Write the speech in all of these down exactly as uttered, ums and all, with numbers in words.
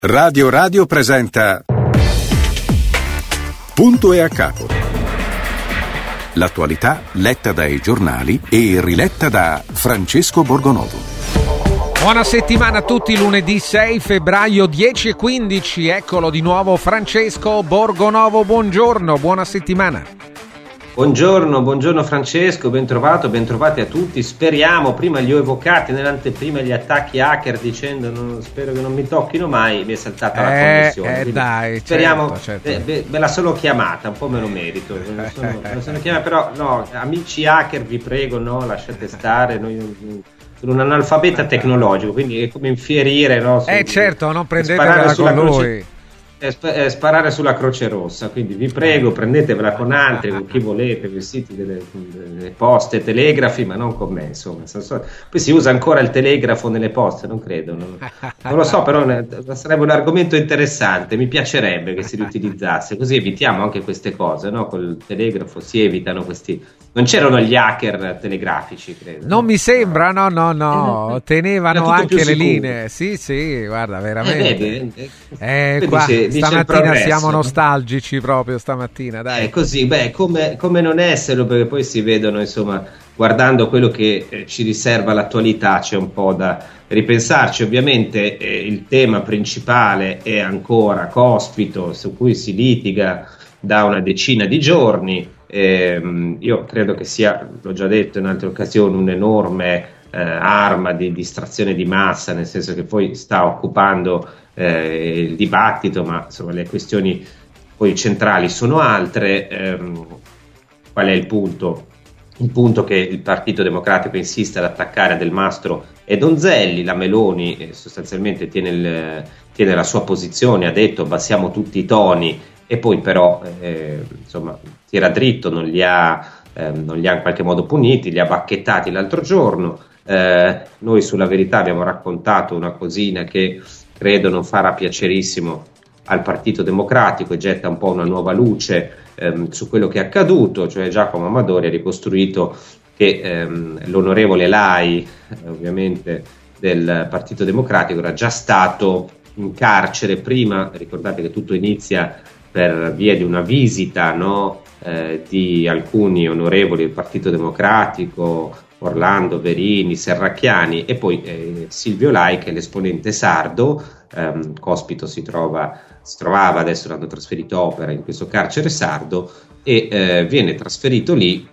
Radio Radio presenta Punto e a capo. L'attualità letta dai giornali e riletta da Francesco Borgonovo. Buona settimana a tutti, lunedì sei febbraio dieci e quindici, eccolo di nuovo Francesco Borgonovo, buongiorno, buona settimana. Buongiorno, buongiorno Francesco, ben trovato, ben trovati a tutti. Speriamo, prima li ho evocati nell'anteprima gli attacchi hacker dicendo non, spero che non mi tocchino mai, mi è saltata eh, la connessione. Eh dai, speriamo, certo, certo. Be, be, me la sono chiamata, un po' me lo merito, me sono, me sono chiamata, però no, amici hacker vi prego, no, lasciate stare, noi non, sono un analfabeta tecnologico, quindi è come infierire, no? Su, eh certo, non prendetevela con lui. Croce, è sparare sulla Croce Rossa, quindi vi prego prendetevela con altri, con chi volete, vestiti delle, delle poste, telegrafi, ma non con me, insomma. Poi si usa ancora il telegrafo nelle poste, non credo, non, non lo so, però sarebbe un argomento interessante, mi piacerebbe che si riutilizzasse, così evitiamo anche queste cose, no? Col telegrafo si evitano questi... Non c'erano gli hacker telegrafici, credo. Non mi sembra, no, no, no, tenevano anche le sicuro. linee, sì, sì, guarda, veramente. Eh, vedi, eh, qua, dice, dice stamattina siamo nostalgici proprio stamattina, dai. È così, beh, come, come non esserlo, perché poi si vedono, insomma, guardando quello che eh, ci riserva l'attualità, c'è un po' da ripensarci. Ovviamente eh, il tema principale è ancora Cospito, su cui si litiga da una decina di giorni. Eh, io credo che sia, l'ho già detto in altre occasioni, un'enorme eh, arma di distrazione di massa, nel senso che poi sta occupando eh, il dibattito, ma insomma le questioni poi centrali sono altre. Ehm, qual è il punto? Il punto che il Partito Democratico insiste ad attaccare Del Mastro e Donzelli, la Meloni eh, sostanzialmente tiene, il, tiene la sua posizione, ha detto abbassiamo tutti i toni, e poi però eh, insomma tira dritto, non li, ha, eh, non li ha in qualche modo puniti, li ha bacchettati l'altro giorno. Eh, noi sulla Verità abbiamo raccontato una cosina che credo non farà piacerissimo al Partito Democratico e getta un po' una nuova luce ehm, su quello che è accaduto, cioè Giacomo Amadori ha ricostruito che ehm, l'onorevole Lai, eh, ovviamente del Partito Democratico, era già stato in carcere prima. Ricordate che tutto inizia per via di una visita, no, eh, di alcuni onorevoli del Partito Democratico, Orlando, Verini, Serracchiani, e poi eh, Silvio Lai, che è l'esponente sardo. ehm, Cospito si, trova, si trovava, adesso l'hanno trasferito a Opera in questo carcere sardo, e eh, viene trasferito lì,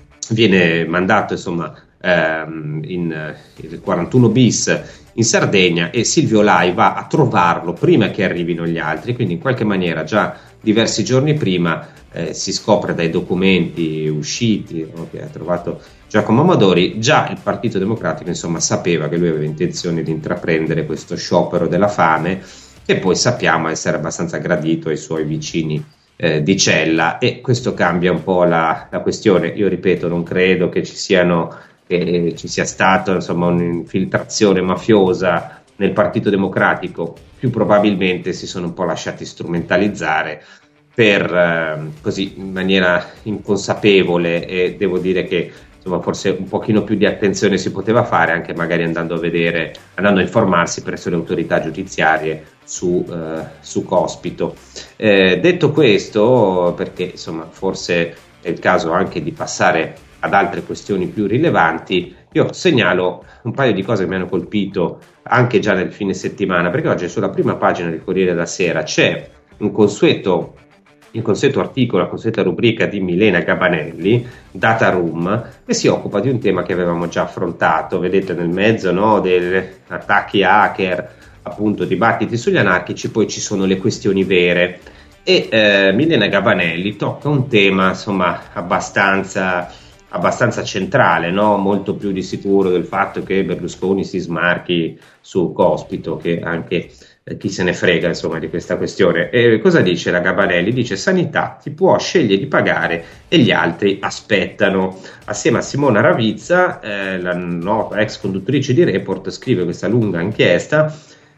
viene mandato insomma ehm, in il quarantuno bis in Sardegna, e Silvio Lai va a trovarlo prima che arrivino gli altri, quindi in qualche maniera già diversi giorni prima eh, si scopre dai documenti usciti, no, che ha trovato Giacomo Amadori, già il Partito Democratico insomma sapeva che lui aveva intenzione di intraprendere questo sciopero della fame, che poi sappiamo essere abbastanza gradito ai suoi vicini eh, di cella, e questo cambia un po' la, la questione. Io ripeto, non credo che ci siano che ci sia stata insomma un'infiltrazione mafiosa nel Partito Democratico, più probabilmente si sono un po' lasciati strumentalizzare per eh, così in maniera inconsapevole, e devo dire che insomma forse un pochino più di attenzione si poteva fare, anche magari andando a vedere, andando a informarsi presso le autorità giudiziarie su, eh, su Cospito. Eh, detto questo, perché insomma forse è il caso anche di passare ad altre questioni più rilevanti, io segnalo un paio di cose che mi hanno colpito anche già nel fine settimana, perché oggi sulla prima pagina del Corriere della Sera c'è un consueto, un consueto articolo, la consueta rubrica di Milena Gabanelli, Data Room, che si occupa di un tema che avevamo già affrontato, vedete nel mezzo, no, degli attacchi hacker, appunto dibattiti sugli anarchici, poi ci sono le questioni vere, e eh, Milena Gabanelli tocca un tema insomma abbastanza abbastanza centrale, no? Molto più di sicuro del fatto che Berlusconi si smarchi su Cospito, che anche eh, chi se ne frega insomma di questa questione. E cosa dice la Gabanelli? Dice: sanità, chi può sceglie di pagare e gli altri aspettano. Assieme a Simona Ravizza, eh, la nota ex conduttrice di Report, scrive questa lunga inchiesta.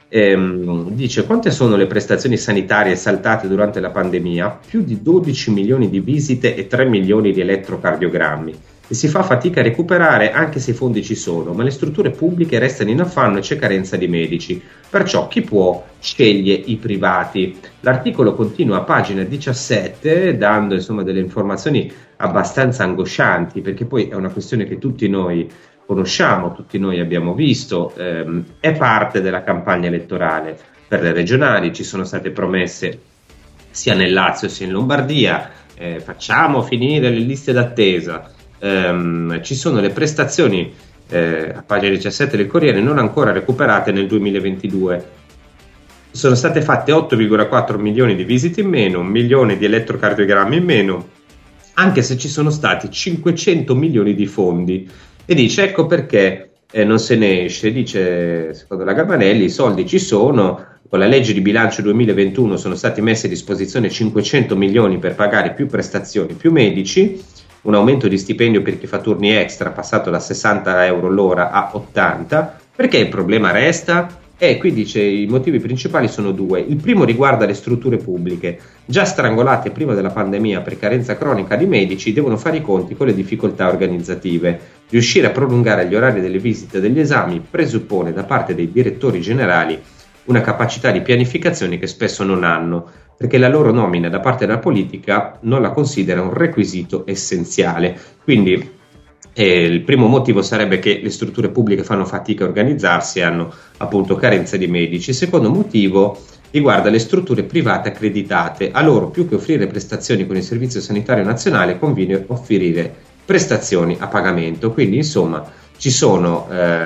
Ehm, dice: quante sono le prestazioni sanitarie saltate durante la pandemia? Più di dodici milioni di visite e tre milioni di elettrocardiogrammi. e si fa fatica a recuperare anche se i fondi ci sono, ma le strutture pubbliche restano in affanno e c'è carenza di medici. Perciò chi può sceglie i privati. L'articolo continua a pagina diciassette dando insomma delle informazioni abbastanza angoscianti, perché poi è una questione che tutti noi conosciamo, tutti noi abbiamo visto, ehm, è parte della campagna elettorale. Per le regionali ci sono state promesse sia nel Lazio sia in Lombardia, eh, facciamo finire le liste d'attesa, ehm, ci sono le prestazioni eh, a pagina diciassette del Corriere non ancora recuperate nel duemilaventidue. Sono state fatte otto virgola quattro milioni di visite in meno, un milione di elettrocardiogrammi in meno, anche se ci sono stati cinquecento milioni di fondi. E dice ecco perché eh, non se ne esce, dice secondo la Gabanelli i soldi ci sono, con la legge di bilancio duemilaventuno sono stati messi a disposizione cinquecento milioni per pagare più prestazioni, più medici, un aumento di stipendio per chi fa turni extra passato da sessanta euro l'ora a ottanta. Perché il problema resta? E qui dice i motivi principali sono due. Il primo riguarda le strutture pubbliche, già strangolate prima della pandemia per carenza cronica di medici, devono fare i conti con le difficoltà organizzative. Riuscire a prolungare gli orari delle visite e degli esami presuppone da parte dei direttori generali una capacità di pianificazione che spesso non hanno, perché la loro nomina da parte della politica non la considera un requisito essenziale. Quindi eh, il primo motivo sarebbe che le strutture pubbliche fanno fatica a organizzarsi e hanno appunto carenza di medici. Il secondo motivo riguarda le strutture private accreditate. A loro, più che offrire prestazioni con il Servizio Sanitario Nazionale, conviene offrire prestazioni a pagamento. Quindi insomma ci sono,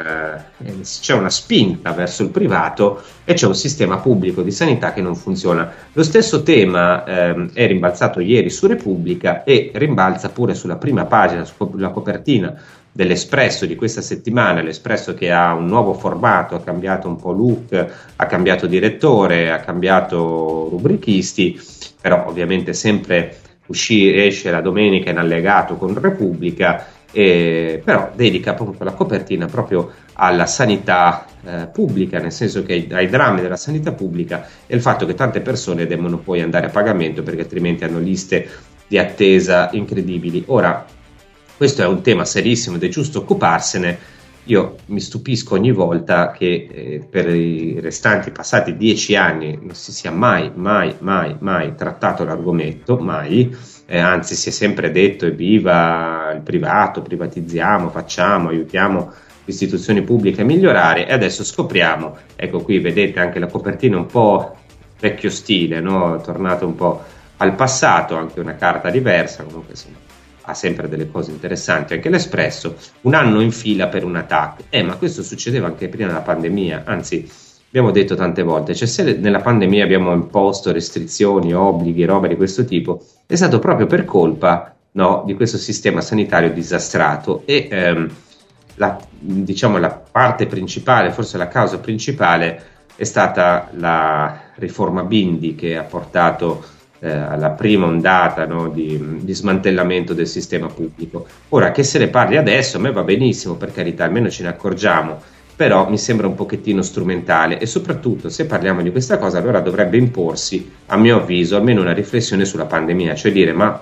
eh, c'è una spinta verso il privato e c'è un sistema pubblico di sanità che non funziona. Lo stesso tema eh, è rimbalzato ieri su Repubblica e rimbalza pure sulla prima pagina, sulla copertina dell'Espresso di questa settimana. L'Espresso che ha un nuovo formato, ha cambiato un po' look, ha cambiato direttore, ha cambiato rubrichisti, però ovviamente sempre uscire, esce la domenica in allegato con Repubblica. Eh, però dedica appunto la copertina proprio alla sanità eh, pubblica, nel senso che ai, ai drammi della sanità pubblica e il fatto che tante persone devono poi andare a pagamento perché altrimenti hanno liste di attesa incredibili. Ora, questo è un tema serissimo ed è giusto occuparsene. Io mi stupisco ogni volta che eh, per i restanti passati dieci anni non si sia mai, mai, mai, mai trattato l'argomento, mai. Eh, anzi si è sempre detto evviva il privato, privatizziamo, facciamo, aiutiamo le istituzioni pubbliche a migliorare, e adesso scopriamo, ecco qui vedete anche la copertina un po' vecchio stile, no? Tornato un po' al passato, anche una carta diversa, comunque insomma ha sempre delle cose interessanti, anche l'Espresso, un anno in fila per un attacco, eh ma questo succedeva anche prima della pandemia, anzi abbiamo detto tante volte, cioè se nella pandemia abbiamo imposto restrizioni, obblighi, roba di questo tipo, è stato proprio per colpa, no, di questo sistema sanitario disastrato e ehm, la, diciamo la parte principale, forse la causa principale è stata la riforma Bindi che ha portato eh, alla prima ondata, no, di, di smantellamento del sistema pubblico. Ora che se ne parli adesso a me va benissimo, per carità, almeno ce ne accorgiamo, però mi sembra un pochettino strumentale e soprattutto se parliamo di questa cosa allora dovrebbe imporsi, a mio avviso, almeno una riflessione sulla pandemia, cioè dire ma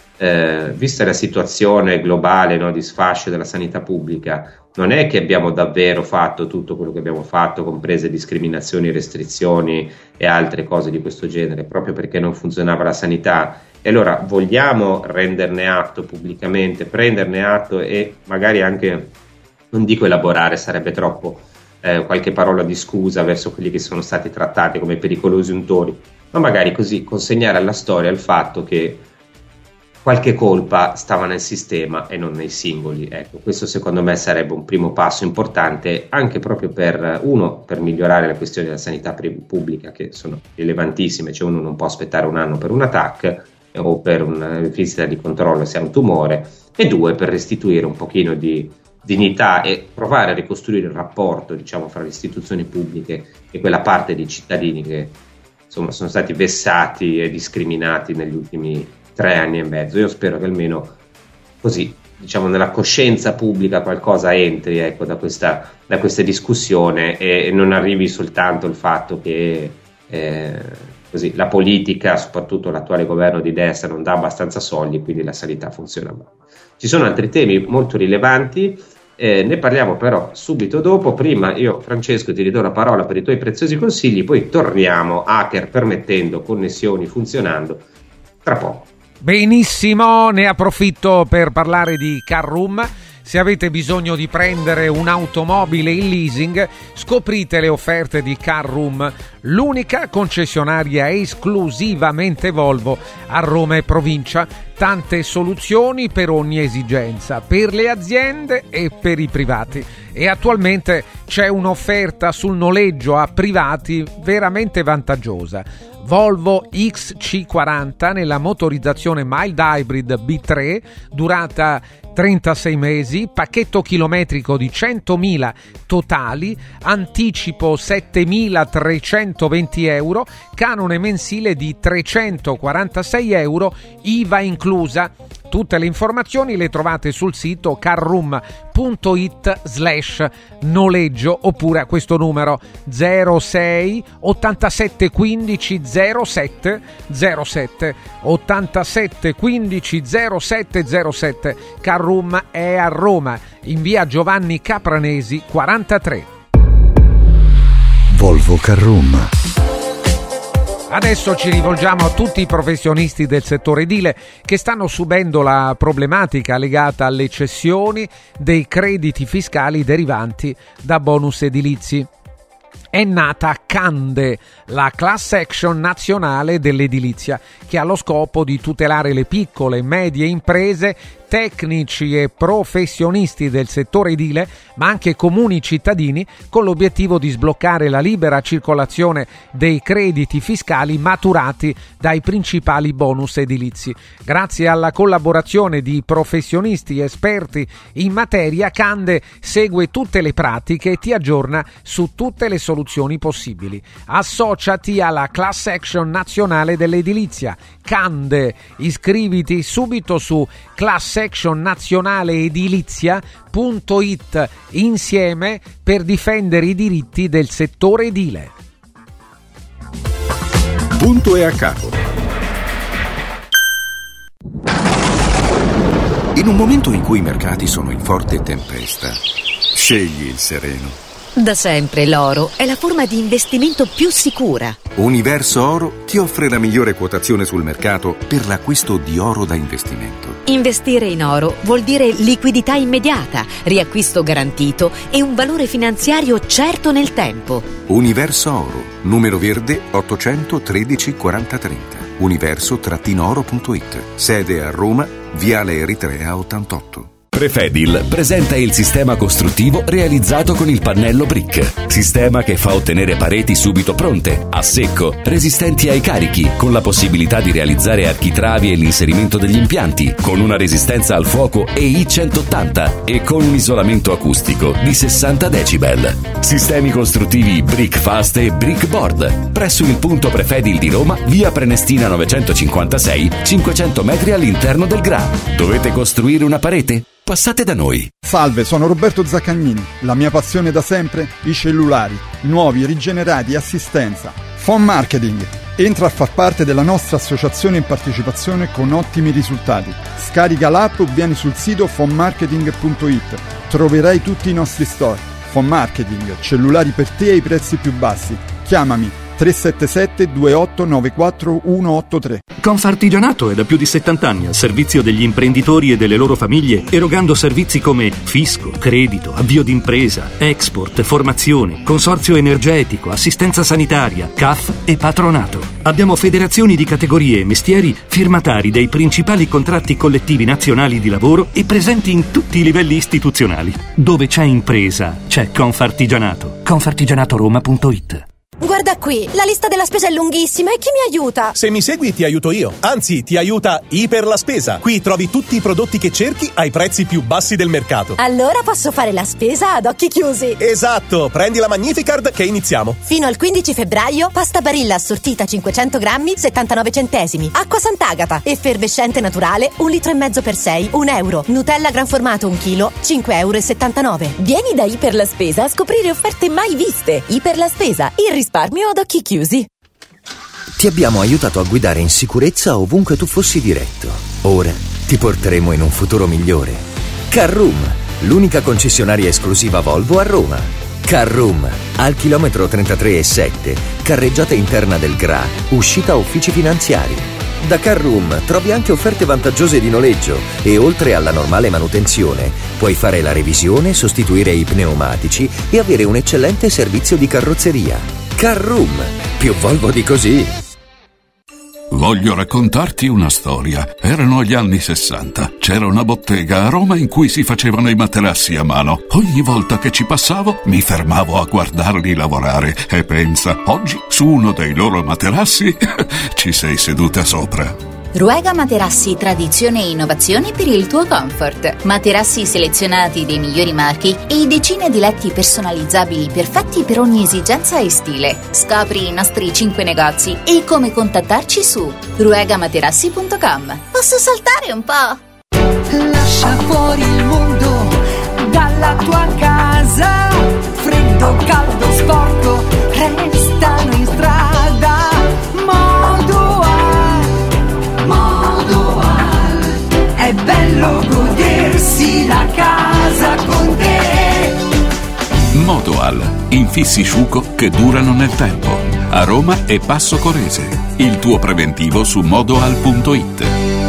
eh, vista la situazione globale, no, di sfascio della sanità pubblica, non è che abbiamo davvero fatto tutto quello che abbiamo fatto, comprese discriminazioni, restrizioni e altre cose di questo genere, proprio perché non funzionava la sanità. E allora vogliamo renderne atto pubblicamente, prenderne atto e magari anche, non dico elaborare, sarebbe troppo, eh, qualche parola di scusa verso quelli che sono stati trattati come pericolosi untori, ma magari così consegnare alla storia il fatto che qualche colpa stava nel sistema e non nei singoli. Ecco, questo secondo me sarebbe un primo passo importante anche proprio per, uno, per migliorare le questioni della sanità pubblica che sono rilevantissime, cioè uno non può aspettare un anno per un attacco o per una visita di controllo se ha un tumore, e due, per restituire un pochino di dignità e provare a ricostruire il rapporto, diciamo, fra le istituzioni pubbliche e quella parte di cittadini che insomma sono stati vessati e discriminati negli ultimi tre anni e mezzo. Io spero che almeno così, diciamo, nella coscienza pubblica qualcosa entri, ecco, da questa, da questa discussione e non arrivi soltanto il fatto che eh, così la politica, soprattutto l'attuale governo di destra, non dà abbastanza soldi, quindi la sanità funziona male. Ci sono altri temi molto rilevanti, eh, ne parliamo però subito dopo. Prima io, Francesco, ti ridò la parola per i tuoi preziosi consigli, poi torniamo, hacker permettendo, connessioni funzionando, tra poco. Benissimo, ne approfitto per parlare di Carroom. Se avete bisogno di prendere un'automobile in leasing, scoprite le offerte di Carroom, l'unica concessionaria esclusivamente Volvo a Roma e provincia. Tante soluzioni per ogni esigenza, per le aziende e per i privati. E attualmente c'è un'offerta sul noleggio a privati veramente vantaggiosa. Volvo X C quaranta nella motorizzazione mild hybrid B tre, durata trentasei mesi, pacchetto chilometrico di centomila totali, anticipo settemilatrecentoventi euro, canone mensile di trecentoquarantasei euro, I V A inclusa. Tutte le informazioni le trovate sul sito carroom.it slash noleggio oppure a questo numero zero sei ottantasette quindici zero sette zero sette ottantasette quindici zero sette zero sette. Carroom è a Roma, in via Giovanni Capranesi quarantatré. Volvo Carroom. Adesso ci rivolgiamo a tutti i professionisti del settore edile che stanno subendo la problematica legata alle cessioni dei crediti fiscali derivanti da bonus edilizi. È nata Cande, la class action nazionale dell'edilizia, che ha lo scopo di tutelare le piccole e medie imprese, tecnici e professionisti del settore edile, ma anche comuni cittadini, con l'obiettivo di sbloccare la libera circolazione dei crediti fiscali maturati dai principali bonus edilizi. Grazie alla collaborazione di professionisti esperti in materia, Cande segue tutte le pratiche e ti aggiorna su tutte le soluzioni possibili. Associati alla class action nazionale dell'edilizia. Cande, iscriviti subito su class action nazionale edilizia punto it insieme per difendere i diritti del settore edile. Punto e a capo. In un momento in cui i mercati sono in forte tempesta, scegli il sereno. Da sempre l'oro è la forma di investimento più sicura. Universo Oro ti offre la migliore quotazione sul mercato per l'acquisto di oro da investimento. Investire in oro vuol dire liquidità immediata, riacquisto garantito e un valore finanziario certo nel tempo. Universo Oro, numero verde ottocentotredici quaranta trenta. universo oro punto it. Sede a Roma, Viale Eritrea ottantotto. Prefedil presenta il sistema costruttivo realizzato con il pannello brick. Sistema che fa ottenere pareti subito pronte, a secco, resistenti ai carichi, con la possibilità di realizzare architravi e l'inserimento degli impianti, con una resistenza al fuoco E I centottanta e con un isolamento acustico di sessanta decibel. Sistemi costruttivi Brick Fast e Brick Board. Presso il punto Prefedil di Roma, via Prenestina novecentocinquantasei, cinquecento metri all'interno del G R A. Dovete costruire una parete? Passate da noi. Salve, sono Roberto Zaccagnini. La mia passione da sempre? I cellulari, nuovi, rigenerati, assistenza. Phone Marketing. Entra a far parte della nostra associazione in partecipazione con ottimi risultati. Scarica l'app o vieni sul sito phone marketing punto it. Troverai tutti i nostri store. Phone Marketing, cellulari per te ai prezzi più bassi. Chiamami tre sette sette due otto nove quattro uno otto tre. Confartigianato è da più di settanta anni al servizio degli imprenditori e delle loro famiglie, erogando servizi come fisco, credito, avvio d'impresa, export, formazione, consorzio energetico, assistenza sanitaria, C A F e patronato. Abbiamo federazioni di categorie e mestieri firmatari dei principali contratti collettivi nazionali di lavoro e presenti in tutti i livelli istituzionali. Dove c'è impresa, c'è Confartigianato. confartigianatoroma punto it. Guarda qui, la lista della spesa è lunghissima e chi mi aiuta? Se mi segui ti aiuto io, anzi ti aiuta Iper la Spesa. Qui trovi tutti i prodotti che cerchi ai prezzi più bassi del mercato. Allora posso fare la spesa ad occhi chiusi. Esatto, prendi la Magnificard che iniziamo. Fino al quindici febbraio, pasta Barilla assortita cinquecento grammi, settantanove centesimi. Acqua Sant'Agata, effervescente naturale, un litro e mezzo per sei, un euro. Nutella gran formato un chilo, cinque euro e settantanove. Vieni da Iper la Spesa a scoprire offerte mai viste. Iper la Spesa, il risparmio ad occhi chiusi. Ti abbiamo aiutato a guidare in sicurezza ovunque tu fossi diretto. Ora ti porteremo in un futuro migliore. Carroom, l'unica concessionaria esclusiva Volvo a Roma. Carroom, al chilometro trentatré e sette, carreggiata interna del Gra, uscita uffici finanziari. Da Carroom trovi anche offerte vantaggiose di noleggio e oltre alla normale manutenzione puoi fare la revisione, sostituire i pneumatici e avere un eccellente servizio di carrozzeria. Carroom, più Volvo di così. Voglio raccontarti una storia. Erano gli anni sessanta. C'era una bottega a Roma in cui si facevano i materassi a mano. Ogni volta che ci passavo mi fermavo a guardarli lavorare e pensa, oggi su uno dei loro materassi ci sei seduta sopra. Ruega Materassi, tradizione e innovazione per il tuo comfort. Materassi selezionati dei migliori marchi e decine di letti personalizzabili perfetti per ogni esigenza e stile. Scopri i nostri cinque negozi e come contattarci su ruega materassi punto com. Posso saltare un po'? Lascia fuori il mondo dalla tua casa. Freddo, caldo, sporco, restano in strada. È bello godersi la casa con te. Modoal, infissi Sciuco che durano nel tempo. A Roma e Passo Corese. Il tuo preventivo su modoal punto it.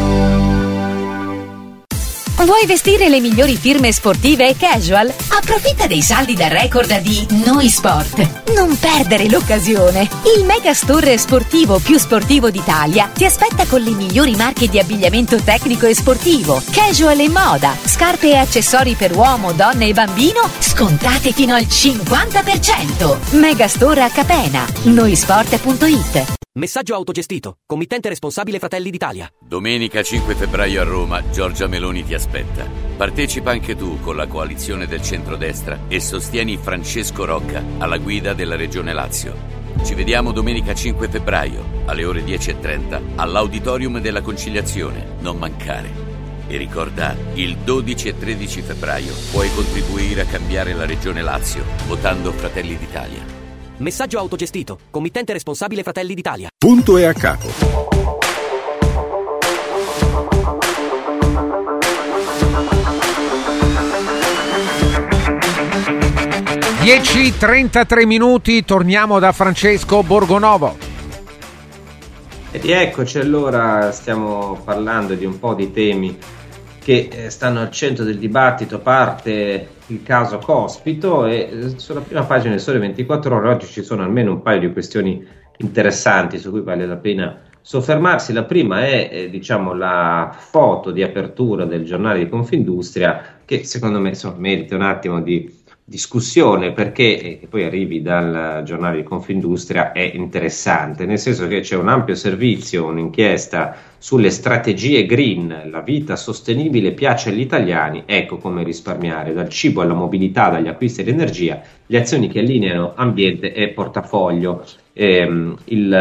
Vuoi vestire le migliori firme sportive e casual? Approfitta dei saldi da record di Noi Sport. Non perdere l'occasione. Il mega store sportivo più sportivo d'Italia ti aspetta con le migliori marche di abbigliamento tecnico e sportivo, casual e moda, scarpe e accessori per uomo, donna e bambino, scontate fino al cinquanta per cento. Mega store a Capena. noisport punto it. Messaggio autogestito. Committente responsabile Fratelli d'Italia. Domenica cinque febbraio a Roma, Giorgia Meloni ti aspetta. Partecipa anche tu con la coalizione del centrodestra e sostieni Francesco Rocca alla guida della Regione Lazio. Ci vediamo domenica cinque febbraio alle ore dieci e trenta all'Auditorium della Conciliazione. Non mancare. E ricorda, il dodici e tredici febbraio puoi contribuire a cambiare la Regione Lazio votando Fratelli d'Italia. Messaggio autogestito. Committente responsabile Fratelli d'Italia. Punto e a capo. dieci e trentatré minuti, torniamo da Francesco Borgonovo. E rieccoci, allora stiamo parlando di un po' di temi che stanno al centro del dibattito, a parte il caso Cospito, e sulla prima pagina del Sole ventiquattro Ore oggi ci sono almeno un paio di questioni interessanti su cui vale la pena soffermarsi. La prima è eh, diciamo la foto di apertura del giornale di Confindustria, che secondo me insomma, merita un attimo di discussione, perché eh, che poi arrivi dal giornale di Confindustria è interessante, nel senso che c'è un ampio servizio, un'inchiesta sulle strategie green, la vita sostenibile piace agli italiani, ecco come risparmiare, dal cibo alla mobilità, dagli acquisti all'energia, le azioni che allineano ambiente e portafoglio. Ehm,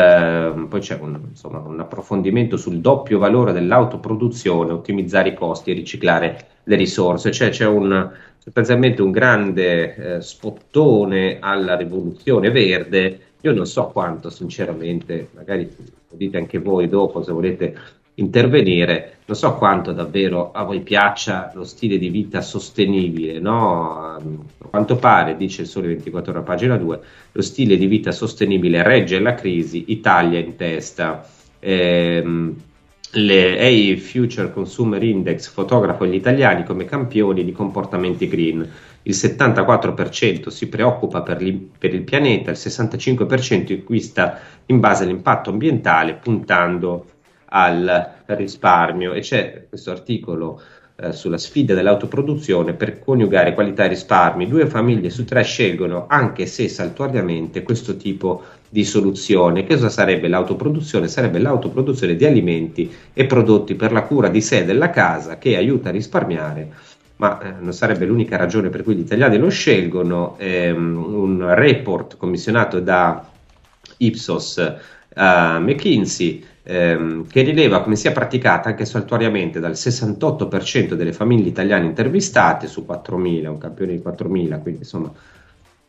il, poi c'è un, insomma, un approfondimento sul doppio valore dell'autoproduzione, ottimizzare i costi e riciclare le risorse, cioè c'è un sostanzialmente un grande eh, spottone alla rivoluzione verde. Io non so quanto sinceramente, magari lo dite anche voi dopo se volete intervenire, non so quanto davvero a voi piaccia lo stile di vita sostenibile, no? A quanto pare, dice il Sole ventiquattro Ore, pagina due, lo stile di vita sostenibile regge la crisi, Italia in testa. Ehm, Le E I Future Consumer Index fotografa gli italiani come campioni di comportamenti green. Il settantaquattro per cento si preoccupa per, per il pianeta, il sessantacinque per cento acquista in base all'impatto ambientale puntando al risparmio. E c'è questo articolo eh, sulla sfida dell'autoproduzione per coniugare qualità e risparmi. Due famiglie su tre scelgono, anche se saltuariamente, questo tipo di soluzione. Che cosa sarebbe l'autoproduzione? Sarebbe l'autoproduzione di alimenti e prodotti per la cura di sé e della casa, che aiuta a risparmiare, ma eh, non sarebbe l'unica ragione per cui gli italiani lo scelgono. Ehm, un report commissionato da Ipsos a McKinsey ehm, che rileva come sia praticata anche saltuariamente dal sessantotto per cento delle famiglie italiane intervistate su quattromila, un campione di quattromila, quindi insomma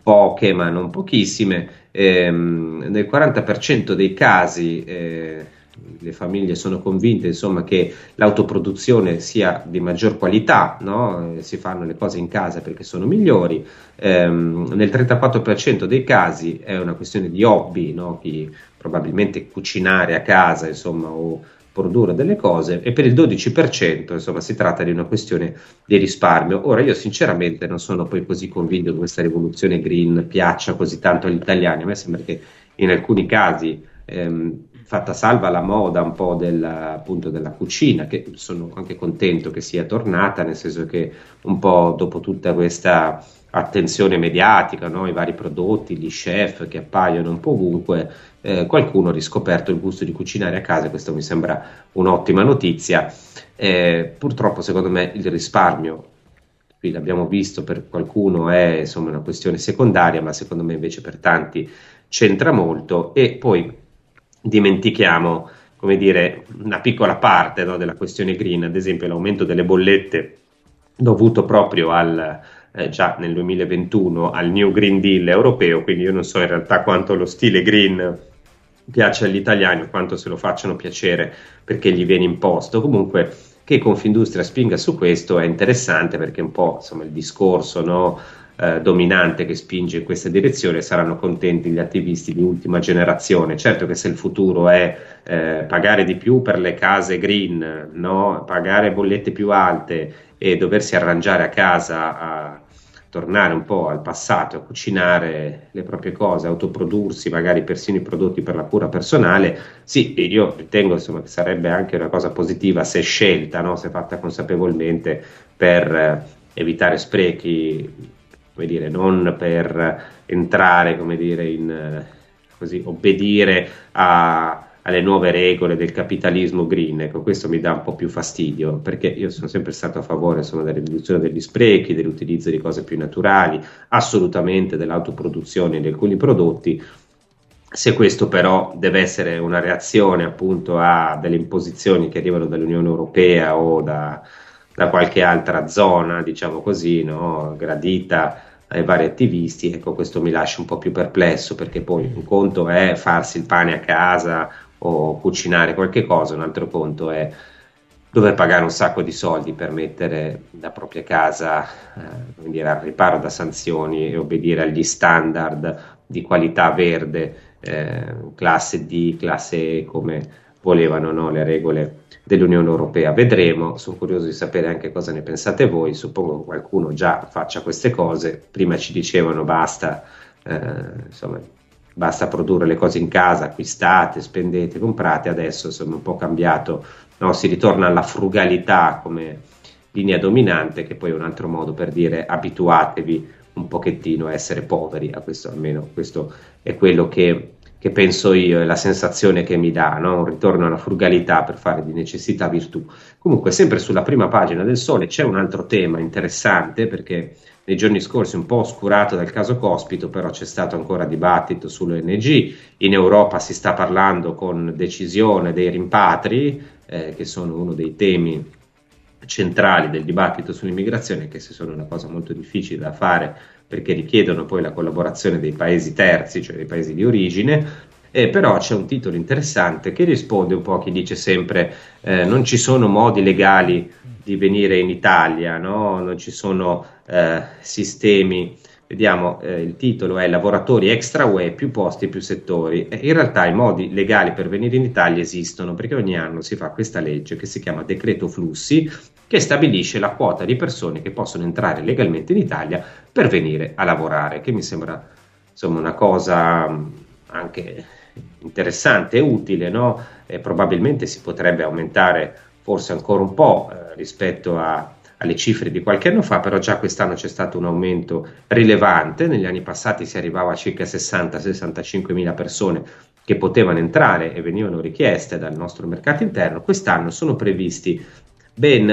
poche ma non pochissime. Ehm, nel quaranta per cento dei casi eh, le famiglie sono convinte, insomma, che l'autoproduzione sia di maggior qualità, no? Eh, si fanno le cose in casa perché sono migliori. Ehm, nel trentaquattro per cento dei casi è una questione di hobby, no? Chi probabilmente cucinare a casa, insomma, o produrre delle cose, e per il dodici per cento insomma si tratta di una questione di risparmio. Ora, io sinceramente non sono poi così convinto che questa rivoluzione green piaccia così tanto agli italiani. A me sembra che in alcuni casi, ehm, fatta salva la moda un po' della, appunto della cucina, che sono anche contento che sia tornata, nel senso che un po' dopo tutta questa attenzione mediatica, no? I vari prodotti, gli chef che appaiono un po' ovunque, eh, qualcuno ha riscoperto il gusto di cucinare a casa. Questo mi sembra un'ottima notizia. Eh, purtroppo secondo me il risparmio, qui l'abbiamo visto, per qualcuno è insomma una questione secondaria, ma secondo me invece per tanti c'entra molto. E poi dimentichiamo, come dire, una piccola parte, no, della questione green, ad esempio l'aumento delle bollette dovuto proprio al eh, già nel duemilaventuno al New Green Deal europeo. Quindi io non so in realtà quanto lo stile green piace agli italiani o quanto se lo facciano piacere perché gli viene imposto. Comunque, che Confindustria spinga su questo è interessante, perché è un po' insomma il discorso, no, eh, dominante che spinge in questa direzione. Saranno contenti gli attivisti di ultima generazione. Certo che se il futuro è eh, pagare di più per le case green, no, pagare bollette più alte e doversi arrangiare a casa a tornare un po' al passato, a cucinare le proprie cose, autoprodursi magari persino i prodotti per la cura personale, sì, io ritengo insomma che sarebbe anche una cosa positiva se scelta, no? Se fatta consapevolmente, per eh, evitare sprechi, come dire, non per entrare, come dire, in eh, così obbedire a alle nuove regole del capitalismo green. Ecco, questo mi dà un po' più fastidio, perché io sono sempre stato a favore insomma della riduzione degli sprechi, dell'utilizzo di cose più naturali, assolutamente dell'autoproduzione di alcuni prodotti. Se questo però deve essere una reazione appunto a delle imposizioni che arrivano dall'Unione Europea o da, da qualche altra zona, diciamo così, no, gradita ai vari attivisti, ecco, questo mi lascia un po' più perplesso, perché poi un conto è farsi il pane a casa o cucinare qualche cosa, un altro conto è dover pagare un sacco di soldi per mettere la propria casa eh, come dire, al riparo da sanzioni e obbedire agli standard di qualità verde, eh, classe D, classe E, come volevano, no, le regole dell'Unione Europea. Vedremo, sono curioso di sapere anche cosa ne pensate voi. Suppongo che qualcuno già faccia queste cose. Prima ci dicevano basta, eh, insomma, basta produrre le cose in casa, acquistate, spendete, comprate. Adesso insomma è un po' cambiato, no? Si ritorna alla frugalità come linea dominante, che poi è un altro modo per dire abituatevi un pochettino a essere poveri. A questo, almeno questo è quello che, che penso io, è la sensazione che mi dà, no? Un ritorno alla frugalità per fare di necessità virtù. Comunque, sempre sulla prima pagina del Sole c'è un altro tema interessante, perché nei giorni scorsi un po' oscurato dal caso Cospito, però c'è stato ancora dibattito sull'O N G. In Europa si sta parlando con decisione dei rimpatri, eh, che sono uno dei temi centrali del dibattito sull'immigrazione, che se sono una cosa molto difficile da fare perché richiedono poi la collaborazione dei paesi terzi, cioè dei paesi di origine. Eh, però c'è un titolo interessante che risponde un po' a chi dice sempre eh, non ci sono modi legali di venire in Italia, no? Non ci sono eh, sistemi. Vediamo, eh, il titolo è lavoratori extra U E, più posti, più settori. Eh, in realtà i modi legali per venire in Italia esistono, perché ogni anno si fa questa legge che si chiama Decreto Flussi, che stabilisce la quota di persone che possono entrare legalmente in Italia per venire a lavorare, che mi sembra insomma una cosa anche interessante e utile, no? E probabilmente si potrebbe aumentare forse ancora un po' eh, rispetto a alle cifre di qualche anno fa, però già quest'anno c'è stato un aumento rilevante. Negli anni passati si arrivava a circa sessanta sessantacinque mila persone che potevano entrare e venivano richieste dal nostro mercato interno. Quest'anno sono previsti ben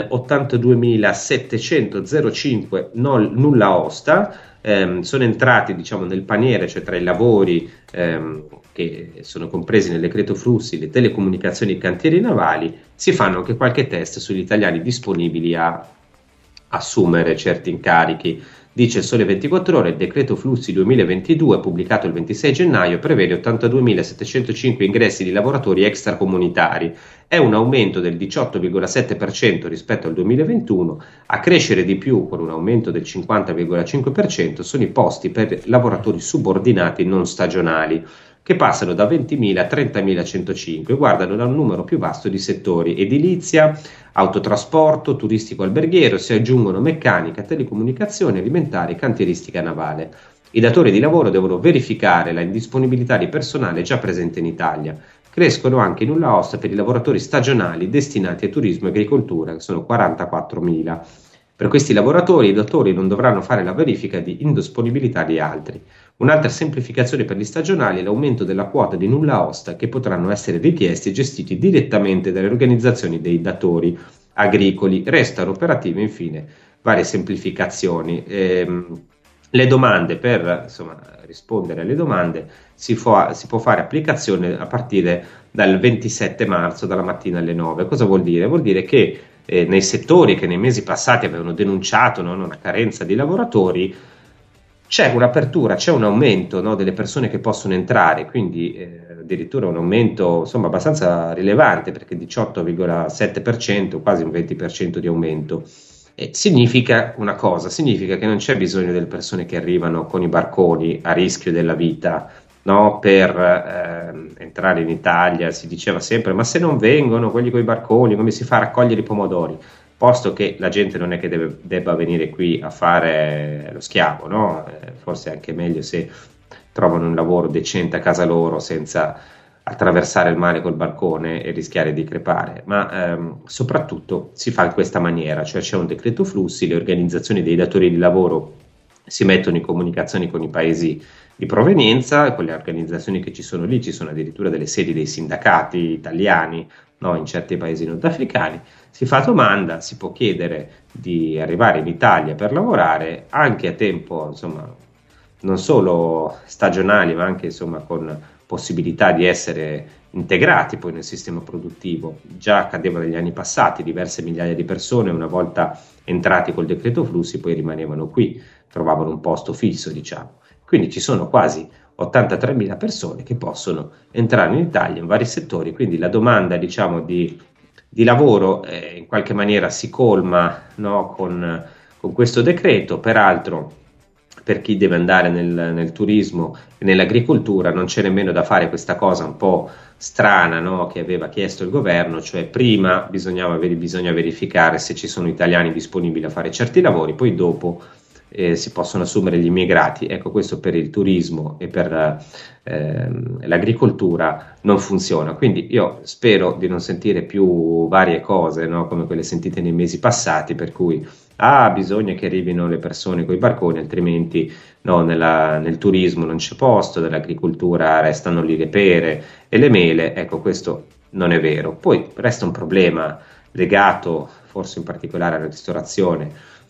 ottantaduemilasettecentocinque nulla osta, ehm, sono entrati diciamo nel paniere, cioè tra i lavori ehm, che sono compresi nel decreto flussi, le telecomunicazioni e i cantieri navali. Si fanno anche qualche test sugli italiani disponibili a assumere certi incarichi. Dice il Sole ventiquattro Ore, il decreto flussi duemilaventidue, pubblicato il ventisei gennaio, prevede ottantaduemilasettecentocinque ingressi di lavoratori extracomunitari. È un aumento del diciotto virgola sette per cento rispetto al duemilaventuno. A crescere di più, con un aumento del cinquanta virgola cinque per cento, sono i posti per lavoratori subordinati non stagionali, che passano da ventimila a trentamilacentocinque, guardano da un numero più vasto di settori: edilizia, autotrasporto, turistico alberghiero, si aggiungono meccanica, telecomunicazione, alimentare, cantieristica navale. I datori di lavoro devono verificare la indisponibilità di personale già presente in Italia. Crescono anche i nulla osta per i lavoratori stagionali destinati a turismo e agricoltura, che sono quarantaquattromila. Per questi lavoratori i datori non dovranno fare la verifica di indisponibilità di altri. Un'altra semplificazione per gli stagionali è l'aumento della quota di nulla osta che potranno essere richiesti e gestiti direttamente dalle organizzazioni dei datori agricoli. Restano operative infine varie semplificazioni. Ehm, le domande, per insomma, rispondere alle domande, si, fa, si può fare applicazione a partire dal ventisette marzo, dalla mattina alle nove. Cosa vuol dire? Vuol dire che eh, nei settori che nei mesi passati avevano denunciato, no, una carenza di lavoratori, c'è un'apertura, c'è un aumento, no, delle persone che possono entrare, quindi eh, addirittura un aumento insomma abbastanza rilevante, perché diciotto virgola sette per cento, quasi un venti per cento di aumento. E significa una cosa, significa che non c'è bisogno delle persone che arrivano con i barconi a rischio della vita, no, per eh, entrare in Italia. Si diceva sempre: ma se non vengono quelli con i barconi, come si fa a raccogliere i pomodori? Posto che la gente non è che deve, debba venire qui a fare lo schiavo, no? Eh, forse è anche meglio se trovano un lavoro decente a casa loro senza attraversare il mare col barcone e rischiare di crepare, ma ehm, soprattutto si fa in questa maniera, cioè c'è un decreto flussi, le organizzazioni dei datori di lavoro si mettono in comunicazione con i paesi di provenienza, e con le organizzazioni che ci sono lì, ci sono addirittura delle sedi dei sindacati italiani, no, in certi paesi nordafricani. Si fa domanda, si può chiedere di arrivare in Italia per lavorare anche a tempo, insomma, non solo stagionali, ma anche insomma con possibilità di essere integrati poi nel sistema produttivo. Già accadeva negli anni passati, diverse migliaia di persone una volta entrati col decreto flussi poi rimanevano qui, trovavano un posto fisso, diciamo. Quindi ci sono quasi ottantatremila persone che possono entrare in Italia in vari settori, quindi la domanda, diciamo, di di lavoro eh, in qualche maniera si colma, no, con, con questo decreto. Peraltro per chi deve andare nel, nel turismo e nell'agricoltura non c'è nemmeno da fare questa cosa un po' strana, no, che aveva chiesto il governo, cioè prima bisognava, bisogna verificare se ci sono italiani disponibili a fare certi lavori, poi dopo eh, si possono assumere gli immigrati. Ecco, questo per il turismo e per eh, l'agricoltura non funziona, quindi io spero di non sentire più varie cose, no, come quelle sentite nei mesi passati, per cui ah, bisogna che arrivino le persone con i barconi, altrimenti no, nella, nel turismo non c'è posto, nell'agricoltura restano lì le pere e le mele. Ecco, questo non è vero. Poi resta un problema legato forse in particolare alla ristorazione,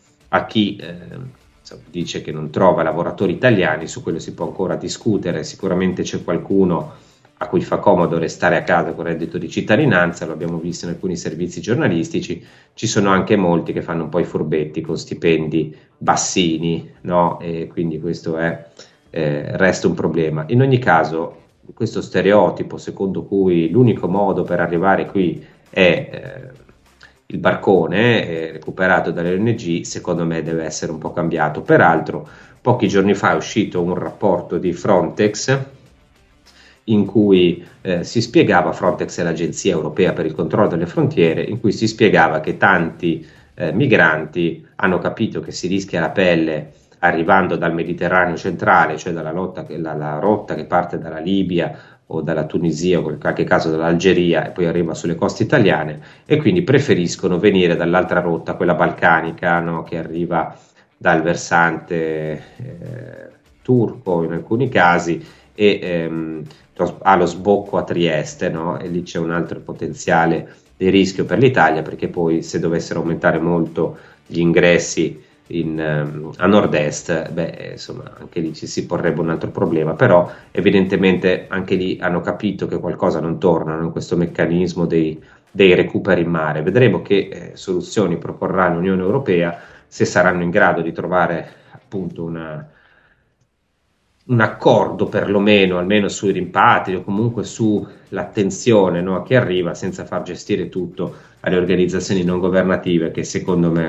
a chi eh, dice che non trova lavoratori italiani. Su quello si può ancora discutere, sicuramente c'è qualcuno a cui fa comodo restare a casa con reddito di cittadinanza, lo abbiamo visto in alcuni servizi giornalistici. Ci sono anche molti che fanno un po' i furbetti con stipendi bassini, no? E quindi questo è eh, resta un problema. In ogni caso, questo stereotipo secondo cui l'unico modo per arrivare qui è eh, il barcone eh, recuperato dalle O N G, secondo me deve essere un po' cambiato. Peraltro pochi giorni fa è uscito un rapporto di Frontex in cui eh, si spiegava, Frontex è l'agenzia europea per il controllo delle frontiere, in cui si spiegava che tanti eh, migranti hanno capito che si rischia la pelle arrivando dal Mediterraneo centrale, cioè dalla rotta che, la, la rotta che parte dalla Libia o dalla Tunisia o in qualche caso dall'Algeria e poi arriva sulle coste italiane, e quindi preferiscono venire dall'altra rotta, quella balcanica, no, che arriva dal versante eh, turco in alcuni casi e ehm, ha lo sbocco a Trieste, no? E lì c'è un altro potenziale di rischio per l'Italia, perché poi se dovessero aumentare molto gli ingressi in, um, a nord-est, beh, insomma, anche lì ci si porrebbe un altro problema. Però evidentemente anche lì hanno capito che qualcosa non torna, no? In questo meccanismo dei, dei recuperi in mare. Vedremo che eh, soluzioni proporrà l'Unione Europea, se saranno in grado di trovare appunto una, un accordo perlomeno, almeno sui rimpatri o comunque sull'attenzione, no, a chi arriva, senza far gestire tutto alle organizzazioni non governative che secondo me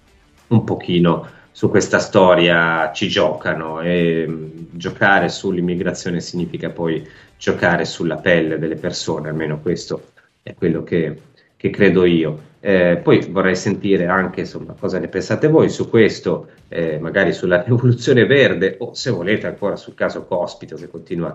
un pochino su questa storia ci giocano, e mh, giocare sull'immigrazione significa poi giocare sulla pelle delle persone, almeno questo è quello che, che credo io. Eh, poi vorrei sentire anche insomma cosa ne pensate voi su questo, eh, magari sulla rivoluzione verde o se volete ancora sul caso Cospito che continua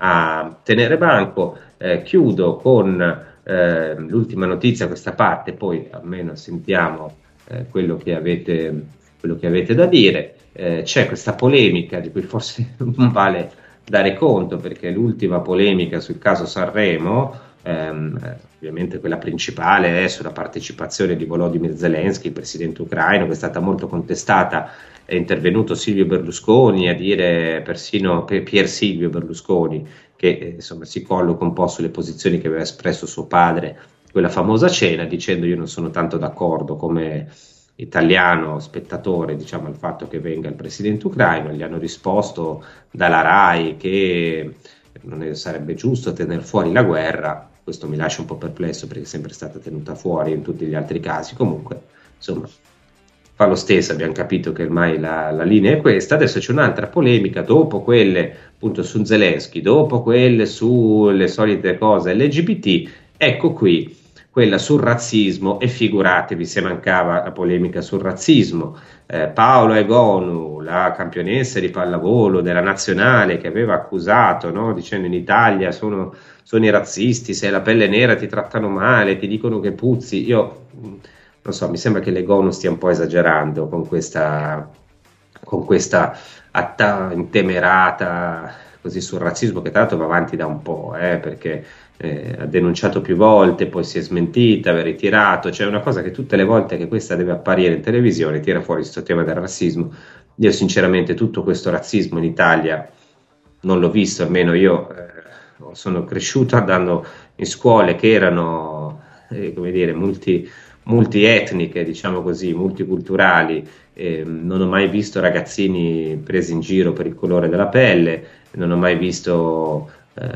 a tenere banco. Eh, chiudo con eh, l'ultima notizia, questa parte, poi almeno sentiamo eh, quello che avete quello che avete da dire. Eh, c'è questa polemica di cui forse non vale dare conto, perché l'ultima polemica sul caso Sanremo, ehm, ovviamente quella principale è sulla partecipazione di Volodymyr Zelensky, il presidente ucraino, che è stata molto contestata. È intervenuto Silvio Berlusconi a dire, persino Pier Silvio Berlusconi, che eh, insomma si colloca un po' sulle posizioni che aveva espresso suo padre quella famosa cena, dicendo: io non sono tanto d'accordo come italiano spettatore, diciamo, al fatto che venga il presidente ucraino. Gli hanno risposto dalla RAI che non è, sarebbe giusto tenere fuori la guerra. Questo mi lascia un po' perplesso, perché è sempre stata tenuta fuori in tutti gli altri casi. Comunque, insomma, fa lo stesso, abbiamo capito che ormai la, la linea è questa. Adesso c'è un'altra polemica, dopo quelle appunto su Zelensky, dopo quelle sulle solite cose L G B T, ecco qui quella sul razzismo, e figuratevi se mancava la polemica sul razzismo. Eh, Paola Egonu, la campionessa di pallavolo della nazionale, che aveva accusato, no, dicendo: in Italia sono, sono i razzisti, se hai la pelle nera ti trattano male, ti dicono che puzzi. Io non so, mi sembra che l'Egonu stia un po' esagerando con questa, con questa atta intemerata così sul razzismo, che tra l'altro va avanti da un po', eh, perché Eh, ha denunciato più volte, poi si è smentita, aveva ritirato. C'è una cosa che tutte le volte che questa deve apparire in televisione tira fuori questo tema del razzismo. Io sinceramente tutto questo razzismo in Italia non l'ho visto, almeno io eh, sono cresciuto andando in scuole che erano eh, come dire multi, multietniche, diciamo così, multiculturali. Eh, non ho mai visto ragazzini presi in giro per il colore della pelle, non ho mai visto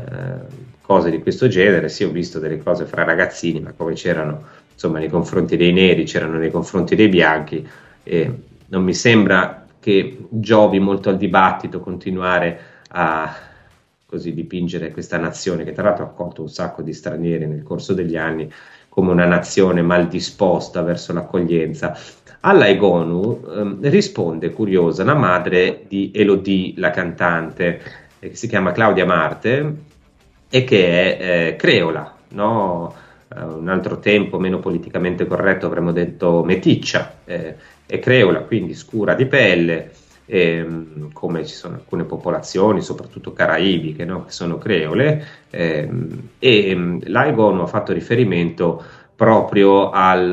eh, cose di questo genere. Sì, ho visto delle cose fra ragazzini, ma come c'erano insomma nei confronti dei neri, c'erano nei confronti dei bianchi, e non mi sembra che giovi molto al dibattito continuare a così dipingere questa nazione, che tra l'altro ha accolto un sacco di stranieri nel corso degli anni, come una nazione mal disposta verso l'accoglienza. Alla Egonu ehm, risponde, curiosa, la madre di Elodie, la cantante, eh, che si chiama Claudia Marte, e che è eh, creola, no? Uh, un altro tempo meno politicamente corretto avremmo detto meticcia, eh, è creola, quindi scura di pelle, ehm, come ci sono alcune popolazioni, soprattutto caraibiche, no? Che sono creole, ehm, e la Egonu ha fatto riferimento proprio al,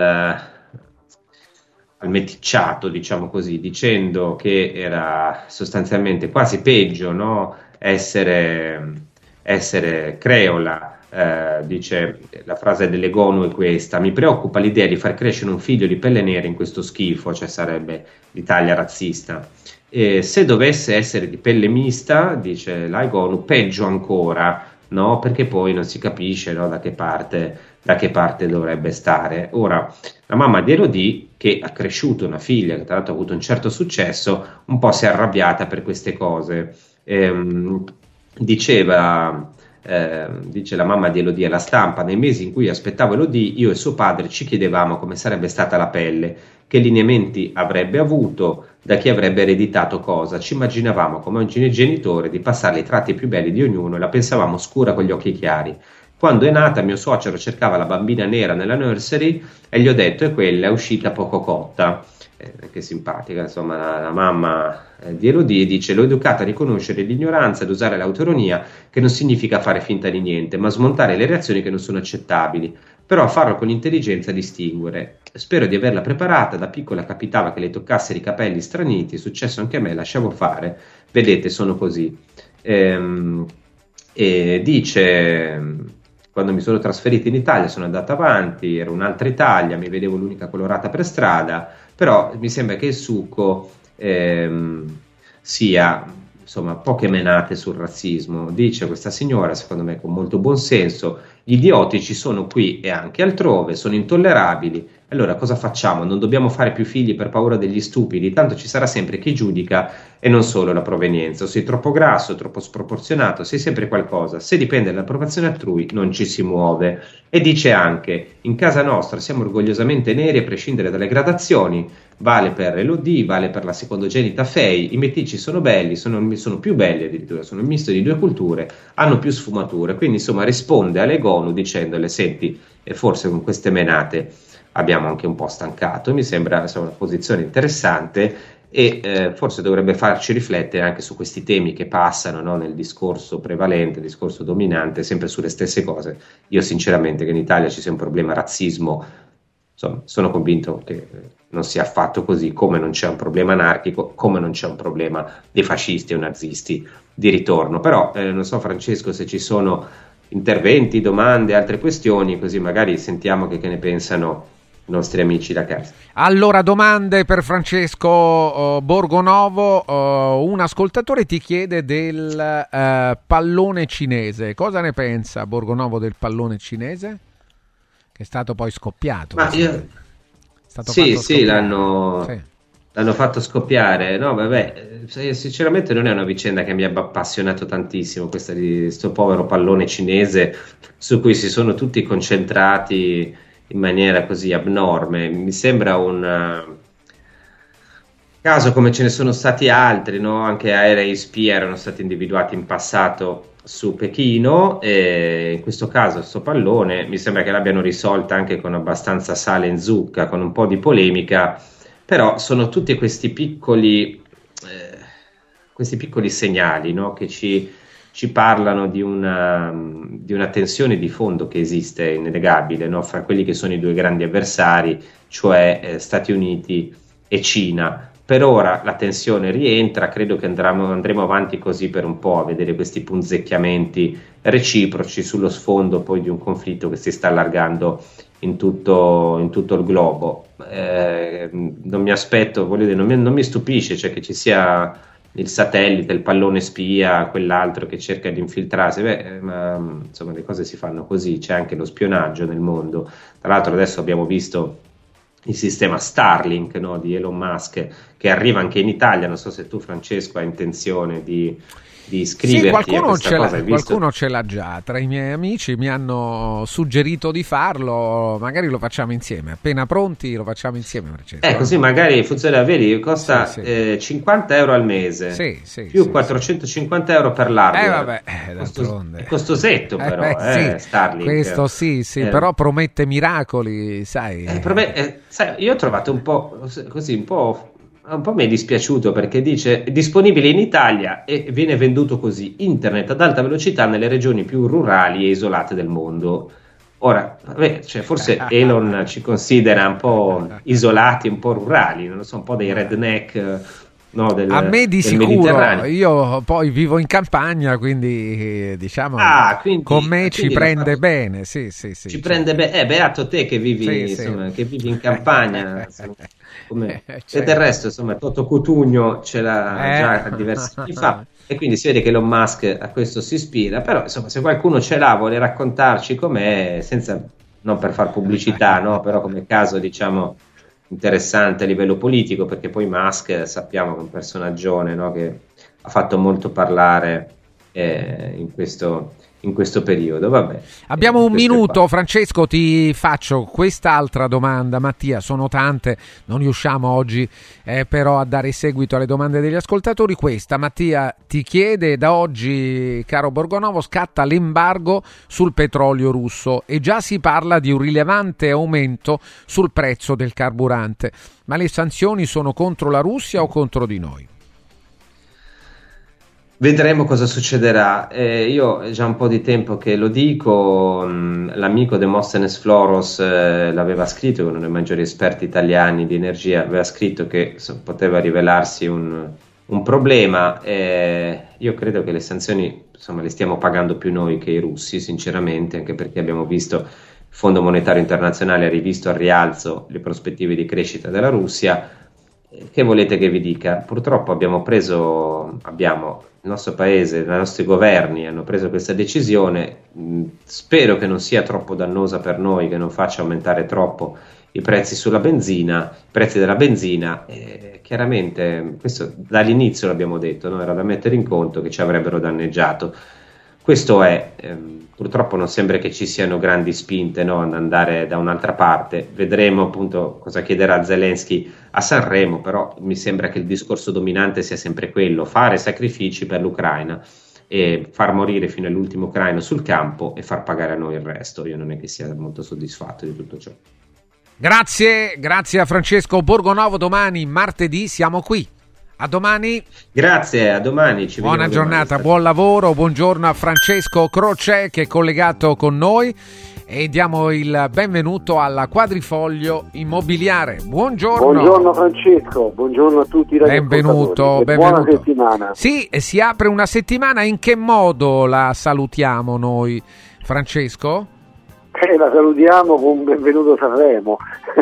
al meticciato, diciamo così, dicendo che era sostanzialmente quasi peggio, no? essere essere creola. Eh, dice, la frase dell'Egonu è questa: mi preoccupa l'idea di far crescere un figlio di pelle nera in questo schifo, cioè sarebbe l'Italia razzista. E se dovesse essere di pelle mista, dice la Egonu, peggio ancora, no? Perché poi non si capisce, no, da che parte, da che parte dovrebbe stare. Ora, la mamma di Elodie, che ha cresciuto una figlia che tra l'altro ha avuto un certo successo, un po' si è arrabbiata per queste cose. Ehm, Diceva, eh, dice la mamma di Elodie alla stampa: nei mesi in cui aspettavo Elodie, io e suo padre ci chiedevamo come sarebbe stata la pelle, che lineamenti avrebbe avuto, da chi avrebbe ereditato cosa. Ci immaginavamo come ogni genitore di passare i tratti più belli di ognuno e la pensavamo scura con gli occhi chiari. Quando è nata, mio suocero cercava la bambina nera nella nursery e gli ho detto: e quella è uscita poco cotta. Eh, che simpatica, insomma, la, la mamma eh, di Elodie dice: l'ho educata a riconoscere l'ignoranza, ad usare l'autoironia, che non significa fare finta di niente, ma smontare le reazioni che non sono accettabili, però a farlo con intelligenza, distinguere. Spero di averla preparata. Da piccola capitava che le toccassero i capelli straniti, è successo anche a me, lasciavo fare, vedete, sono così. Ehm, e dice: quando mi sono trasferito in Italia sono andato avanti, era un'altra Italia, mi vedevo l'unica colorata per strada, però mi sembra che il succo ehm, sia, insomma, poche menate sul razzismo. Dice questa signora, secondo me con molto buon senso, gli idioti ci sono qui e anche altrove, sono intollerabili. Allora cosa facciamo? Non dobbiamo fare più figli per paura degli stupidi, tanto ci sarà sempre chi giudica, e non solo la provenienza. O sei troppo grasso, troppo sproporzionato, sei sempre qualcosa. Se dipende dall'approvazione altrui non ci si muove. E dice anche, in casa nostra siamo orgogliosamente neri a prescindere dalle gradazioni, vale per l'O D, vale per la secondogenita Fei, i meticci sono belli, sono, sono più belli addirittura, sono il misto di due culture, hanno più sfumature. Quindi insomma risponde alle GONU dicendole, senti, e forse con queste menate abbiamo anche un po' stancato. Mi sembra, insomma, una posizione interessante e eh, forse dovrebbe farci riflettere anche su questi temi che passano, no, nel discorso prevalente, il discorso dominante, sempre sulle stesse cose. Io sinceramente che in Italia ci sia un problema razzismo, insomma, sono convinto che non sia affatto così, come non c'è un problema anarchico, come non c'è un problema di fascisti o nazisti di ritorno. Però eh, non so, Francesco, se ci sono interventi, domande, altre questioni, così magari sentiamo che, che ne pensano i nostri amici da casa. Allora, domande per Francesco uh, Borgonovo. Uh, un ascoltatore ti chiede del uh, pallone cinese. Cosa ne pensa Borgonovo del pallone cinese? Che è stato poi scoppiato. Ma io... È stato sì, fatto sì, l'hanno... Sì. L'hanno fatto scoppiare. No, vabbè, sinceramente non è una vicenda che mi abbia appassionato tantissimo, questa di questo povero pallone cinese su cui si sono tutti concentrati in maniera così abnorme. Mi sembra un uh, caso come ce ne sono stati altri, no? Anche aerei spia erano stati individuati in passato su Pechino, e in questo caso sto pallone mi sembra che l'abbiano risolta anche con abbastanza sale in zucca, con un po' di polemica. Però sono tutti questi piccoli, eh, questi piccoli segnali, no? Che ci, ci parlano di una, di una tensione di fondo che esiste, innegabile, no? Fra quelli che sono i due grandi avversari, cioè eh, Stati Uniti e Cina. Per ora la tensione rientra, credo che andremo, andremo avanti così per un po', a vedere questi punzecchiamenti reciproci sullo sfondo poi di un conflitto che si sta allargando in tutto, in tutto il globo. Eh, non mi aspetto, voglio dire, non mi, non mi stupisce, cioè, che ci sia il satellite, il pallone spia, quell'altro che cerca di infiltrarsi. Beh, ma insomma le cose si fanno così, c'è anche lo spionaggio nel mondo. Tra l'altro adesso abbiamo visto il sistema Starlink, no, di Elon Musk, che arriva anche in Italia. Non so se tu, Francesco, hai intenzione di di iscriverti. Sì, qualcuno, a questa ce cosa, l'ha, qualcuno ce l'ha già. Tra i miei amici mi hanno suggerito di farlo. Magari lo facciamo insieme. Appena pronti lo facciamo insieme, Francesco. Eh, così magari funziona. Vedi, costa sì, sì. Eh, cinquanta euro al mese, sì, sì, più sì, quattrocentocinquanta euro per l'hardware. Eh vabbè, eh, Costos- è costosetto però, eh, eh, sì, Starlink. questo sì, sì, Eh. però promette miracoli, sai. Eh, prome- eh, sai, io ho trovato un po' così, un po', un po' mi è dispiaciuto, perché dice è disponibile in Italia e viene venduto così: internet ad alta velocità nelle regioni più rurali e isolate del mondo. Ora, vabbè, cioè, forse Elon ci considera un po' isolati, un po' rurali, non lo so, un po' dei redneck, no, del, a me di del sicuro, Mediterraneo. io poi vivo in campagna, quindi diciamo Ah, quindi- con me quindi ci lo prende fa- bene, sì, sì, sì. Ci prende bene, eh, beato te che vivi, Sì, sì. insomma, che vivi in campagna, insomma, come- Eh, e certo. del resto, insomma, Toto Cutugno ce l'ha Eh. già diversi anni fa, e quindi si vede che Elon Musk a questo si ispira. Però insomma, se qualcuno ce l'ha, vuole raccontarci com'è, senza, non per far pubblicità, no, però come caso, diciamo, interessante a livello politico, perché poi Musk sappiamo che è un personaggione, no, che ha fatto molto parlare eh, in questo in questo periodo. Vabbè, Abbiamo Eh, un questo è minuto, qua. Francesco, ti faccio quest'altra domanda. Mattia, sono tante, non riusciamo oggi eh, però a dare seguito alle domande degli ascoltatori. Questa, Mattia ti chiede: da oggi, caro Borgonovo, scatta l'embargo sul petrolio russo e già si parla di un rilevante aumento sul prezzo del carburante. Ma le sanzioni sono contro la Russia o contro di noi? Vedremo cosa succederà. Eh, io è già un po' di tempo che lo dico, mh, l'amico Demosthenes Floros eh, l'aveva scritto, uno dei maggiori esperti italiani di energia, aveva scritto che so, poteva rivelarsi un, un problema. Eh, io credo che le sanzioni, insomma, le stiamo pagando più noi che i russi, sinceramente, anche perché abbiamo visto Fondo Monetario Internazionale ha rivisto al rialzo le prospettive di crescita della Russia. Che volete che vi dica? Purtroppo abbiamo preso, abbiamo il nostro paese, i nostri governi hanno preso questa decisione. Spero che non sia troppo dannosa per noi, che non faccia aumentare troppo i prezzi sulla benzina, i prezzi della benzina. Eh, chiaramente, questo dall'inizio l'abbiamo detto, no? Era da mettere in conto che ci avrebbero danneggiato. Questo è, ehm, purtroppo non sembra che ci siano grandi spinte, no, ad andare da un'altra parte. Vedremo appunto cosa chiederà Zelensky a Sanremo, però mi sembra che il discorso dominante sia sempre quello: fare sacrifici per l'Ucraina e far morire fino all'ultimo ucraino sul campo e far pagare a noi il resto. Io non è che sia molto soddisfatto di tutto ciò. Grazie, grazie a Francesco Borgonovo. Domani, martedì, siamo qui. A domani. Grazie, a domani. Ci Buona giornata, domani. Buon lavoro, buongiorno a Francesco Croce che è collegato con noi e diamo il benvenuto alla Quadrifoglio Immobiliare. Buongiorno. Buongiorno Francesco, buongiorno a tutti i radioascoltatori. Benvenuto, e benvenuto. Buona settimana. Sì, si apre una settimana, in che modo la salutiamo noi, Francesco? Eh, la salutiamo con un benvenuto Sanremo.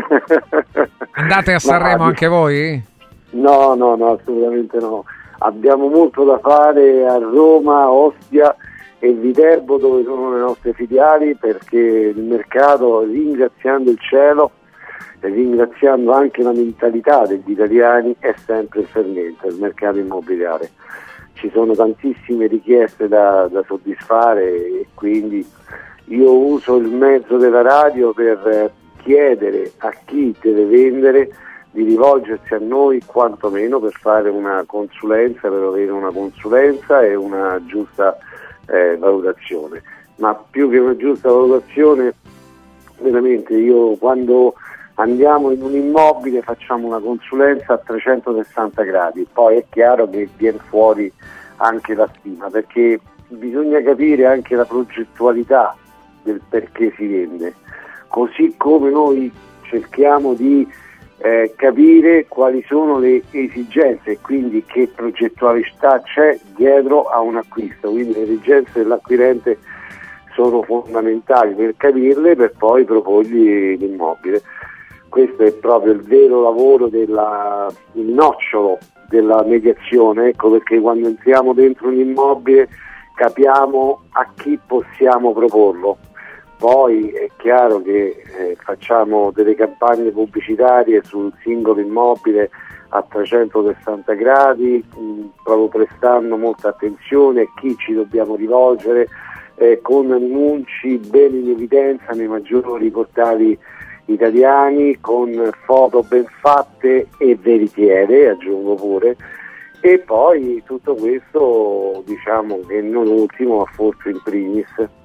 Andate a Sanremo anche voi? No, no, no, assolutamente no. Abbiamo molto da fare a Roma, Ostia e Viterbo, dove sono le nostre filiali, perché il mercato, ringraziando il cielo e ringraziando anche la mentalità degli italiani, è sempre fermento, il mercato immobiliare. Ci sono tantissime richieste da, da soddisfare e quindi io uso il mezzo della radio per chiedere a chi deve vendere di rivolgersi a noi quantomeno per fare una consulenza, per avere una consulenza e una giusta eh, valutazione. Ma più che una giusta valutazione, veramente io quando andiamo in un immobile facciamo una consulenza a trecentosessanta gradi, poi è chiaro che viene fuori anche la stima, perché bisogna capire anche la progettualità del perché si vende, così come noi cerchiamo di Eh, capire quali sono le esigenze e quindi che progettualità c'è dietro a un acquisto, quindi le esigenze dell'acquirente sono fondamentali per capirle, per poi proporgli l'immobile. Questo è proprio il vero lavoro, della, il nocciolo della mediazione, ecco perché quando entriamo dentro un immobile capiamo a chi possiamo proporlo. Poi è chiaro che eh, facciamo delle campagne pubblicitarie sul singolo immobile a trecentosessanta gradi, mh, proprio prestando molta attenzione a chi ci dobbiamo rivolgere, eh, con annunci ben in evidenza nei maggiori portali italiani, con foto ben fatte e veritiere, aggiungo pure, e poi tutto questo, diciamo che non ultimo, ma forse in primis,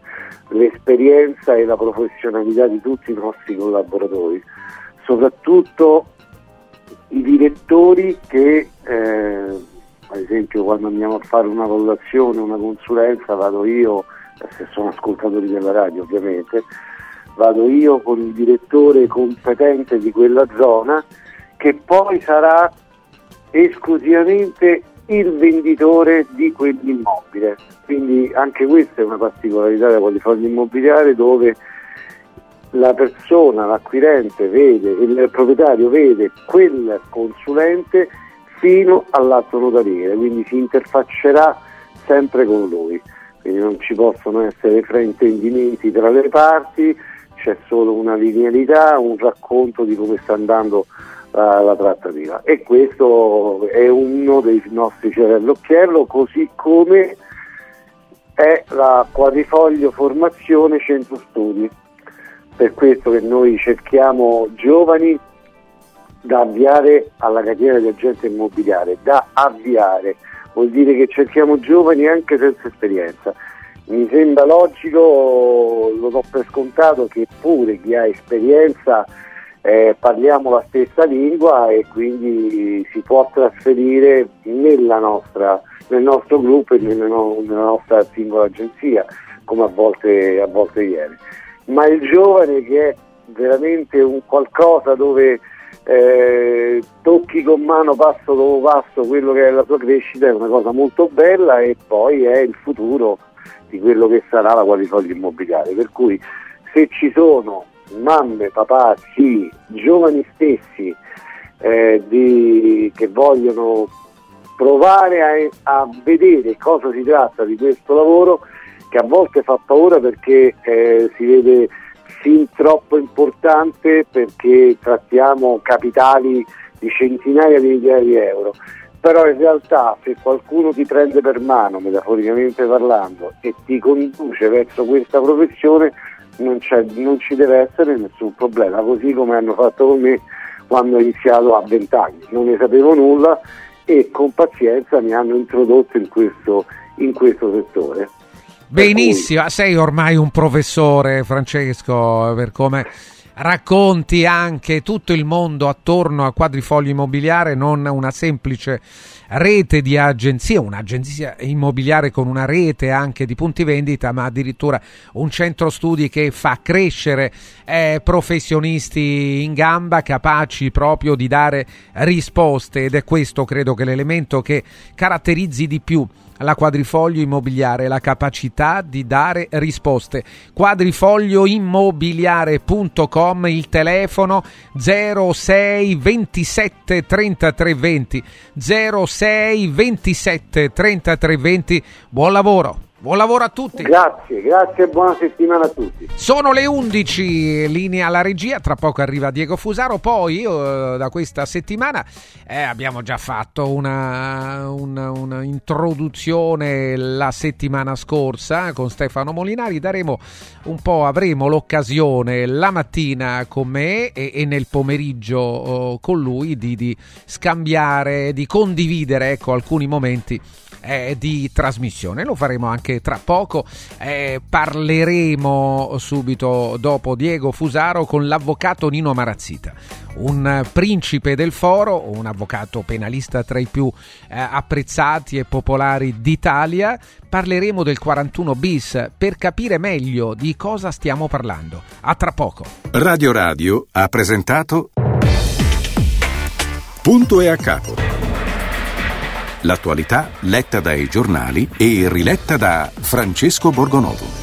l'esperienza e la professionalità di tutti i nostri collaboratori, soprattutto i direttori che eh, ad esempio quando andiamo a fare una valutazione, una consulenza, vado io, se sono ascoltatori della radio ovviamente, vado io con il direttore competente di quella zona che poi sarà esclusivamente il venditore di quell'immobile. Quindi anche questa è una particolarità della Quadrifoglio Immobiliare, dove la persona, l'acquirente vede, il proprietario vede quel consulente fino all'atto notariale, quindi si interfaccerà sempre con lui, quindi non ci possono essere fraintendimenti tra le parti, c'è solo una linearità, un racconto di come sta andando la, la trattativa, e questo è uno dei nostri fiori all'occhiello, così come è la Quadrifoglio Formazione Centro Studi. Per questo che noi cerchiamo giovani da avviare alla carriera di agente immobiliare, da avviare, vuol dire che cerchiamo giovani anche senza esperienza. Mi sembra logico, lo do per scontato, che pure chi ha esperienza eh, parliamo la stessa lingua e quindi si può trasferire nella nostra, nel nostro gruppo e nella, nella nostra singola agenzia, come a volte, a volte viene. Ma il giovane, che è veramente un qualcosa dove eh, tocchi con mano passo dopo passo quello che è la sua crescita, è una cosa molto bella, e poi è il futuro di quello che sarà la Quadrifoglio Immobiliare, per cui se ci sono mamme, papà, sì, giovani stessi eh, di, che vogliono provare a, a vedere cosa si tratta di questo lavoro, che a volte fa paura perché eh, si vede fin troppo importante, perché trattiamo capitali di centinaia di migliaia di euro, però in realtà se qualcuno ti prende per mano, metaforicamente parlando, e ti conduce verso questa professione, non, c'è, non ci deve essere nessun problema, così come hanno fatto con me quando ho iniziato a vent'anni, non ne sapevo nulla e con pazienza mi hanno introdotto in questo, in questo settore. Benissimo, sei ormai un professore, Francesco, per come racconti anche tutto il mondo attorno a Quadrifoglio Immobiliare, non una semplice rete di agenzie, un'agenzia immobiliare con una rete anche di punti vendita, ma addirittura un centro studi che fa crescere eh, professionisti in gamba, capaci proprio di dare risposte, ed è questo credo che l'elemento che caratterizzi di più la Quadrifoglio Immobiliare, la capacità di dare risposte. quadrifoglio immobiliare punto com, il telefono zero sei ventisette trentatré venti, zero sei ventisette trentatré venti. Buon lavoro. Buon lavoro a tutti. Grazie, grazie e buona settimana a tutti. Sono le undici, linea alla regia, tra poco arriva Diego Fusaro, poi io da questa settimana eh, abbiamo già fatto una, una, una introduzione la settimana scorsa con Stefano Molinari, daremo un po', avremo l'occasione la mattina con me e, e nel pomeriggio oh, con lui di, di scambiare, di condividere ecco alcuni momenti Eh, di trasmissione. Lo faremo anche tra poco, eh, parleremo subito dopo Diego Fusaro con l'avvocato Nino Marazzita, un principe del foro, un avvocato penalista tra i più eh, apprezzati e popolari d'Italia. Parleremo del quarantuno bis per capire meglio di cosa stiamo parlando. A tra poco. Radio Radio ha presentato Punto e a capo. L'attualità letta dai giornali e riletta da Francesco Borgonovo.